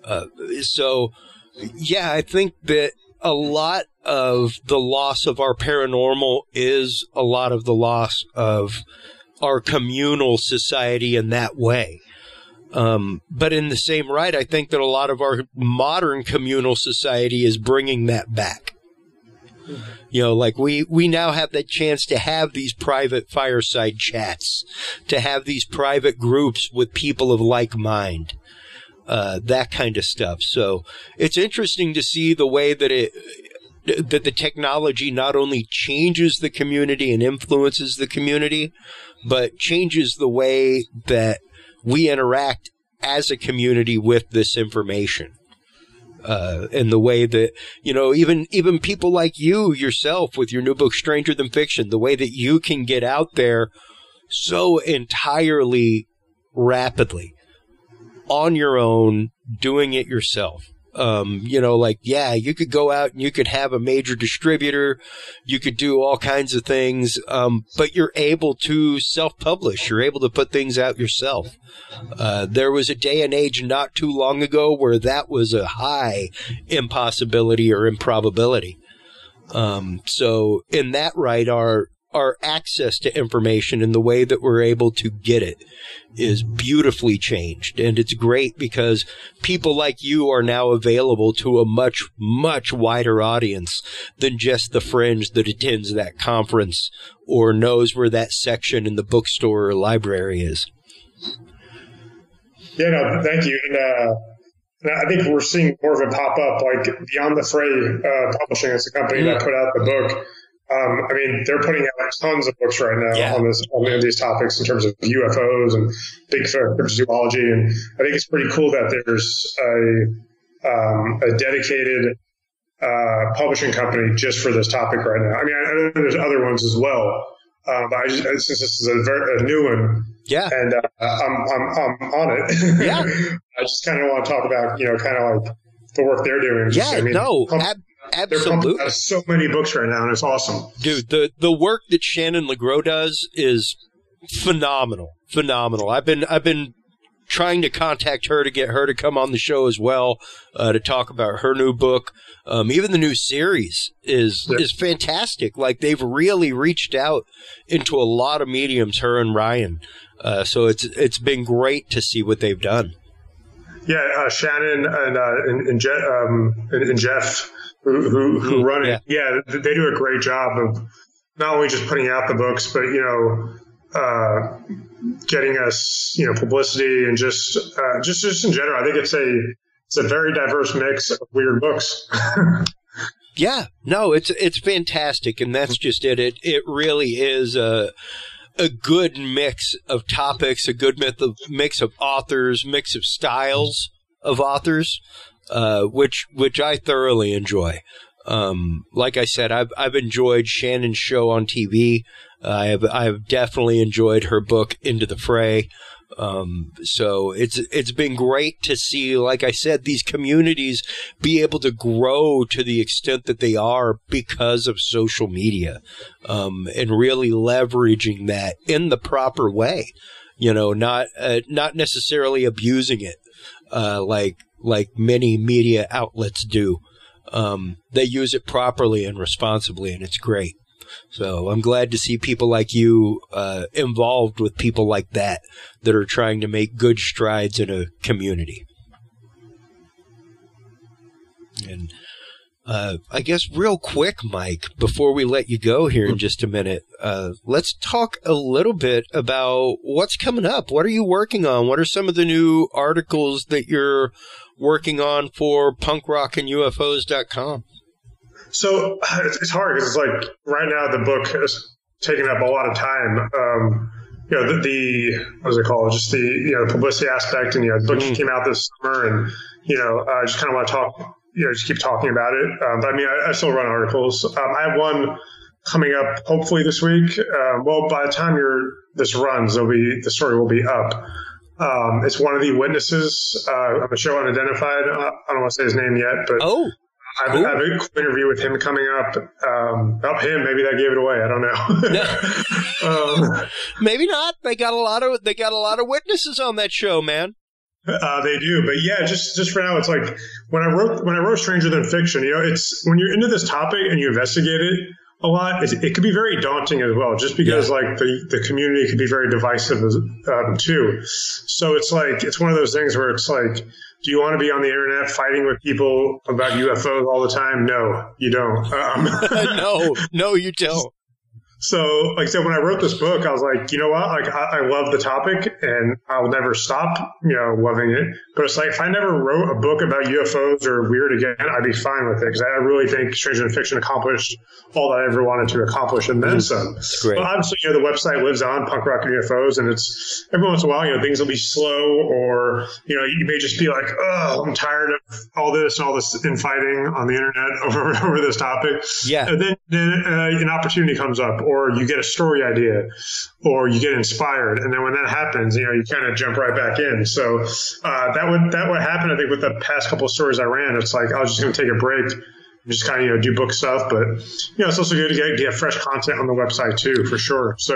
So, yeah, I think that a lot of the loss of our paranormal is a lot of the loss of our communal society in that way. But in the same right, I think that a lot of our modern communal society is bringing that back. You know, like we now have that chance to have these private fireside chats, to have these private groups with people of like mind, that kind of stuff. So it's interesting to see the way that that the technology not only changes the community and influences the community, but changes the way that we interact as a community with this information. And the way that, you know, even people like you yourself with your new book, Stranger Than Fiction, the way that you can get out there so entirely rapidly on your own, doing it yourself. You know, like, yeah, you could go out and you could have a major distributor, you could do all kinds of things, but you're able to self-publish. You're able to put things out yourself. There was a day and age not too long ago where that was a high impossibility or improbability. So in that right, our access to information and the way that we're able to get it is beautifully changed. And it's great because people like you are now available to a much, much wider audience than just the fringe that attends that conference or knows where that section in the bookstore or library is. Yeah, no, thank you. And I think we're seeing more of it pop up, like Beyond the Fray Publishing is the company that put out the book. I mean, they're putting out tons of books right now on these topics in terms of UFOs and Bigfoot, cryptozoology, and I think it's pretty cool that there's a dedicated publishing company just for this topic right now. I mean, I know there's other ones as well, but since this is a new one, and I'm on it. Yeah, I just kind of want to talk about kind of like the work they're doing. Absolutely. There's so many books right now, and it's awesome. Dude, the work that Shannon LeGros does is phenomenal. Phenomenal. I've been trying to contact her to get her to come on the show as well, to talk about her new book. Even the new series is fantastic. Like, they've really reached out into a lot of mediums, her and Ryan. So it's been great to see what they've done. Yeah, Shannon and Jeff who run it. Yeah, they do a great job of not only just putting out the books, but getting us publicity and just in general. I think it's a very diverse mix of weird books. Yeah, no, it's fantastic, and that's just it. It really is a good mix of topics, a good mix of authors, mix of styles of authors, which I thoroughly enjoy. Like I said, I've enjoyed Shannon's show on TV. I've definitely enjoyed her book Into the Fray. So it's been great to see, like I said, these communities be able to grow to the extent that they are because of social media, and really leveraging that in the proper way, not necessarily abusing it, like many media outlets do. They use it properly and responsibly, and it's great. So I'm glad to see people like you involved with people like that are trying to make good strides in a community. And I guess real quick, Mike, before we let you go here in just a minute, let's talk a little bit about what's coming up. What are you working on? What are some of the new articles that you're working on for punkrockandufos.com? So it's hard because it's like right now the book has taken up a lot of time. The what is it called? Just the publicity aspect, and the book came out this summer, and I just kind of want to talk, just keep talking about it. But I mean, I still run articles. I have one coming up hopefully this week. Well, by the time this runs, the story will be up. It's one of the witnesses of a show Unidentified. I don't want to say his name yet, but I have a cool interview with him coming up. About him, maybe that gave it away. I don't know. Maybe not. They got a lot of witnesses on that show, man. They do, but yeah, just for now, it's like when I wrote Stranger Than Fiction. It's when you're into this topic and you investigate it a lot, it could be very daunting as well, just because like the community could be very divisive too. So it's like, it's one of those things where it's like, do you want to be on the internet fighting with people about UFOs all the time? No, you don't. No, you don't. So, like I said, when I wrote this book, I was like, you know what? Like, I love the topic, and I'll never stop, loving it. But it's like, if I never wrote a book about UFOs or weird again, I'd be fine with it, because I really think Stranger Than Fiction accomplished all that I ever wanted to accomplish, and then some. It's great. But obviously, the website lives on, Punk Rock and UFOs, and it's every once in a while, things will be slow, or you may just be like, oh, I'm tired of all this infighting on the internet over this topic. Yeah. And then an opportunity comes up, or you get a story idea, or you get inspired, and then when that happens, you kind of jump right back in. So that would happen, I think, with the past couple of stories I ran. It's like I was just going to take a break, and just kind of do book stuff, but it's also good to get fresh content on the website too, for sure. So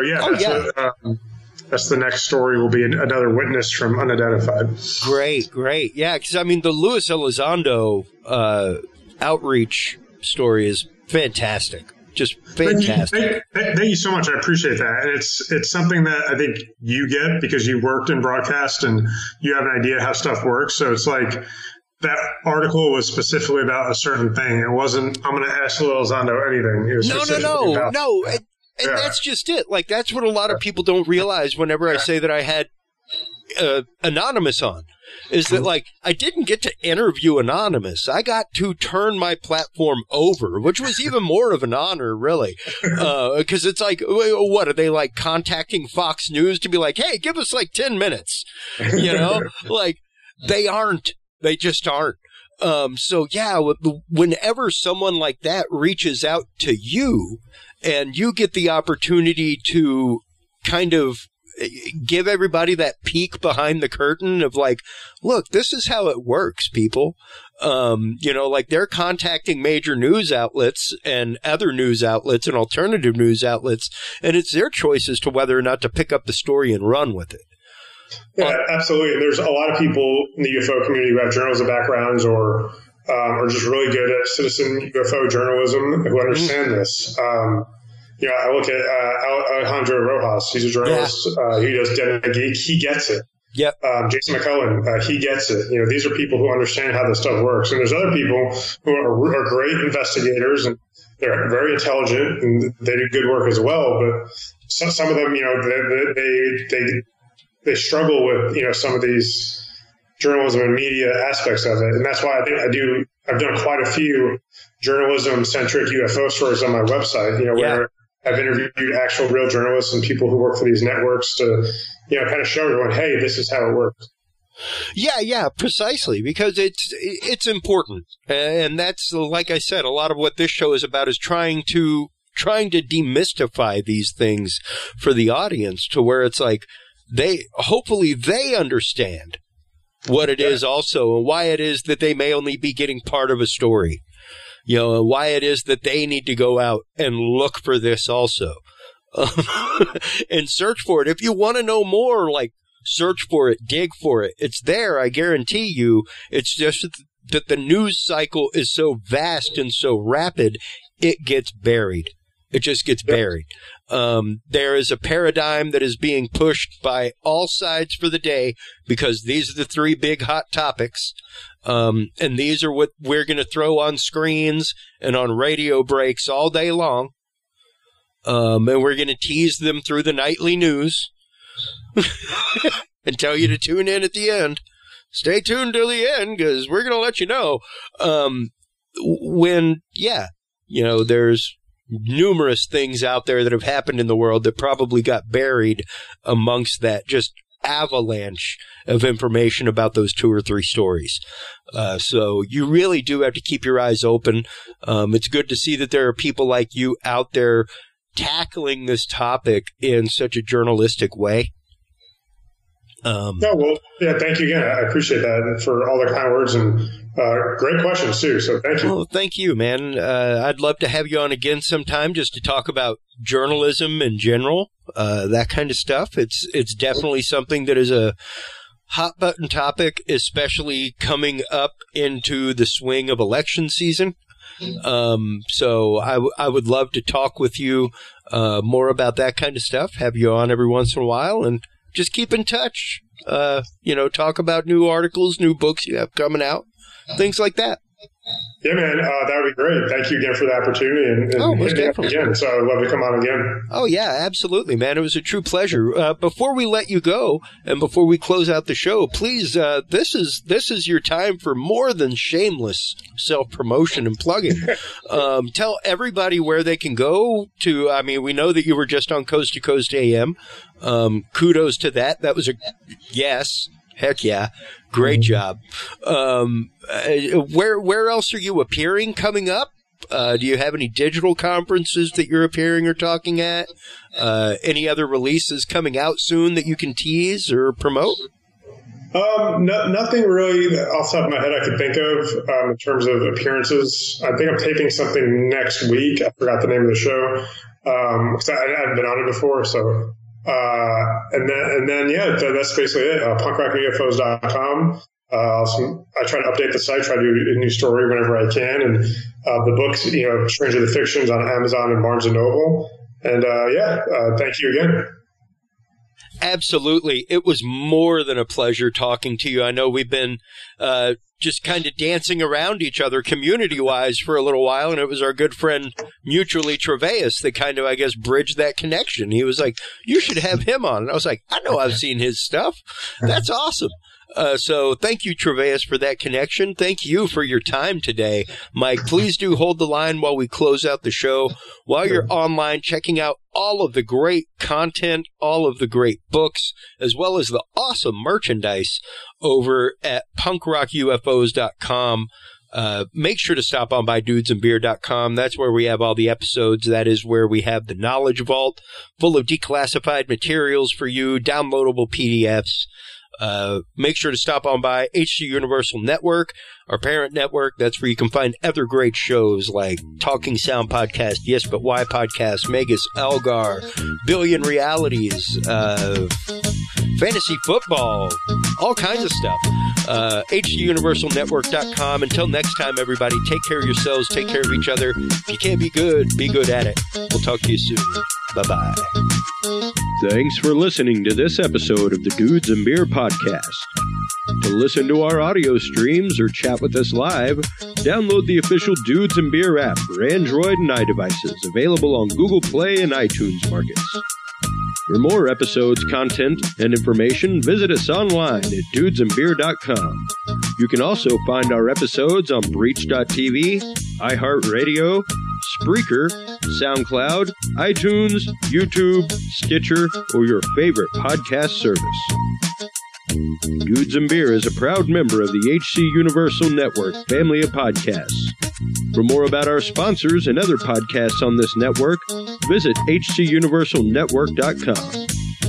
that's the next story will be another witness from Unidentified. Great, yeah, because I mean the Luis Elizondo outreach story is fantastic. Just fantastic. Thank you so much. I appreciate that. And it's something that I think you get because you worked in broadcast and you have an idea how stuff works. So it's like that article was specifically about a certain thing. It wasn't, I'm going to ask Lil Elizondo anything. It was No. And that's just it. Like, that's what a lot of people don't realize whenever I say that I had Anonymous on. Is that like I didn't get to interview Anonymous. I got to turn my platform over, which was even more of an honor, really. Because it's like, what are they like contacting Fox News to be like, hey, give us like 10 minutes? Like they aren't. They just aren't. So yeah, whenever someone like that reaches out to you and you get the opportunity to kind of give everybody that peek behind the curtain of like, look, this is how it works, people. Like they're contacting major news outlets and other news outlets and alternative news outlets, and it's their choice as to whether or not to pick up the story and run with it. Yeah, absolutely. There's a lot of people in the UFO community who have journalism backgrounds or are just really good at citizen UFO journalism who understand this. I look at Alejandro Rojas. He's a journalist. He does Den of the Geek. He gets it. Yep. Jason McCullen, he gets it. These are people who understand how this stuff works. And there's other people who are great investigators, and they're very intelligent, and they do good work as well. But some of them, they struggle with, some of these journalism and media aspects of it. And that's why I think I've done quite a few journalism-centric UFO stories on my website, where I've interviewed actual real journalists and people who work for these networks to, kind of show everyone, hey, this is how it works. Yeah, precisely, because it's important, and that's, like I said, a lot of what this show is about is trying to demystify these things for the audience, to where it's like hopefully they understand what it is also, and why it is that they may only be getting part of a story, and why it is that they need to go out and look for this also, and search for it. If you want to know more, search for it, dig for it. It's there, I guarantee you. It's just that the news cycle is so vast and so rapid, it gets buried. It just gets buried. There is a paradigm that is being pushed by all sides for the day, because these are the three big hot topics. And these are what we're going to throw on screens and on radio breaks all day long. And we're going to tease them through the nightly news and tell you to tune in at the end. Stay tuned till the end, because we're going to let you know. There's numerous things out there that have happened in the world that probably got buried amongst that just avalanche of information about those 2 or 3 stories. So you really do have to keep your eyes open. It's good to see that there are people like you out there tackling this topic in such a journalistic way. Thank you again. I appreciate that, and for all the kind words, and great questions too. So thank you. Well, thank you, man. I'd love to have you on again sometime just to talk about journalism in general, that kind of stuff. It's definitely something that is a hot button topic, especially coming up into the swing of election season. So I would love to talk with you more about that kind of stuff. Have you on every once in a while, and just keep in touch. Talk about new articles, new books you have coming out, things like that. Yeah, man, that would be great. Thank you again for the opportunity, and most definitely. Again. So I'd love to come on again. Oh yeah, absolutely, man. It was a true pleasure. Before we let you go, and before we close out the show, please, this is your time for more than shameless self-promotion and plugging. Tell everybody where they can go to. I mean, we know that you were just on Coast to Coast AM. Kudos to that. That was a yes. Heck yeah. Great job. Where else are you appearing coming up? Do you have any digital conferences that you're appearing or talking at? Any other releases coming out soon that you can tease or promote? Nothing really off the top of my head I could think of in terms of appearances. I think I'm taping something next week. I forgot the name of the show because I haven't been on it before. So. That's basically it. punkrockufos.com. I try to update the site, try to do a new story whenever I can. And the books, Stranger the Fiction's on Amazon and Barnes & Noble. And thank you again. Absolutely. It was more than a pleasure talking to you. I know we've been just kind of dancing around each other community-wise for a little while, and it was our good friend mutually Traveus that kind of, I guess, bridged that connection. He was like, you should have him on. And I was like, I know I've seen his stuff. That's awesome. So thank you, Traveus, for that connection. Thank you for your time today. Mike, please do hold the line while we close out the show. While you're online checking out all of the great content, all of the great books, as well as the awesome merchandise over at punkrockufos.com. Make sure to stop on by dudesandbeer.com. That's where we have all the episodes. That is where we have the Knowledge Vault full of declassified materials for you, downloadable PDFs. Make sure to stop on by HG Universal Network, our parent network. That's where you can find other great shows like Talking Sound Podcast, Yes But Why Podcast, Magus Elgar, Billion Realities, Fantasy Football, all kinds of stuff. HGUniversalNetwork.com. Until next time, everybody, take care of yourselves, take care of each other. If you can't be good at it. We'll talk to you soon. Bye-bye. Thanks for listening to this episode of the Dudes and Beer Podcast. To listen to our audio streams or chat with us live, download the official Dudes and Beer app for Android and iDevices, available on Google Play and iTunes markets. For more episodes, content, and information, visit us online at dudesandbeer.com. You can also find our episodes on Breach.tv, iHeartRadio, Spreaker, SoundCloud, iTunes, YouTube, Stitcher, or your favorite podcast service. Dudes and Beer is a proud member of the HC Universal Network family of podcasts. For more about our sponsors and other podcasts on this network, visit hcuniversalnetwork.com.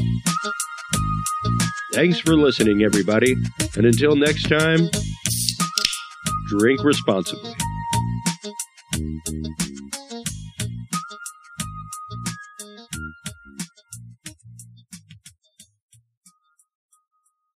Thanks for listening, everybody, and until next time, drink responsibly.